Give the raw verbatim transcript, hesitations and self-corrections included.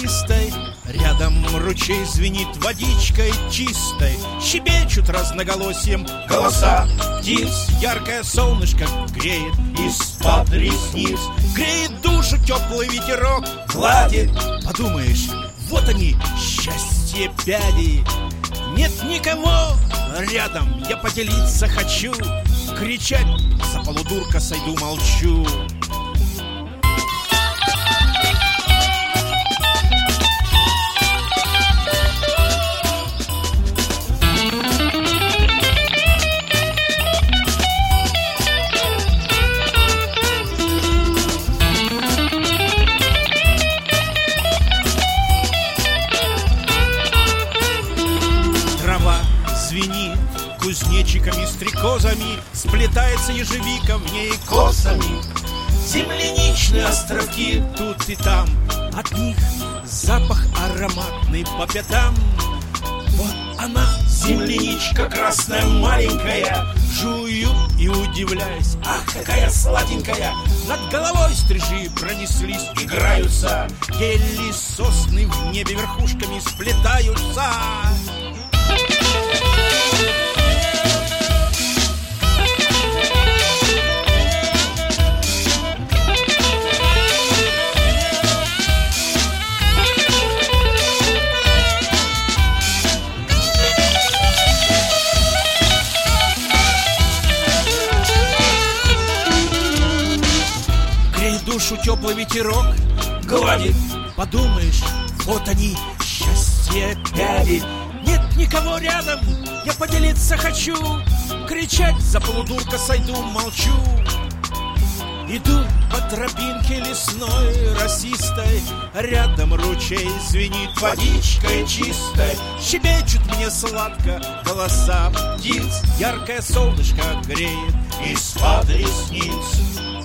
росистой, рядом ручей звенит водичкой чистой. Щебечут разноголосием голоса птиц. Яркое солнышко греет из-под ресниц. Греет душу теплый ветерок, гладит. Подумаешь, вот они, счастье пяди. Нет никого рядом, я поделиться хочу. Кричать за полудурка сойду, молчу. Звенит кузнечиками, стрекозами, сплетается ежевика в ней косами. Земляничные островки тут и там, от них запах ароматный по пятам. Вот она, земляничка красная маленькая, жую и удивляюсь, ах, какая сладенькая. Над головой стрижи пронеслись, играются, ели сосны в небе верхушками сплетаются. Душу теплый ветерок гладит. Подумаешь, вот они, счастье пяди. Нет никого рядом, я поделиться хочу. Кричать за полудурка сойду, молчу. Иду по тропинке лесной, росистой, рядом ручей звенит водичкой чистой. Щебечут мне сладко голоса птиц. Яркое солнышко греет из-под ресниц.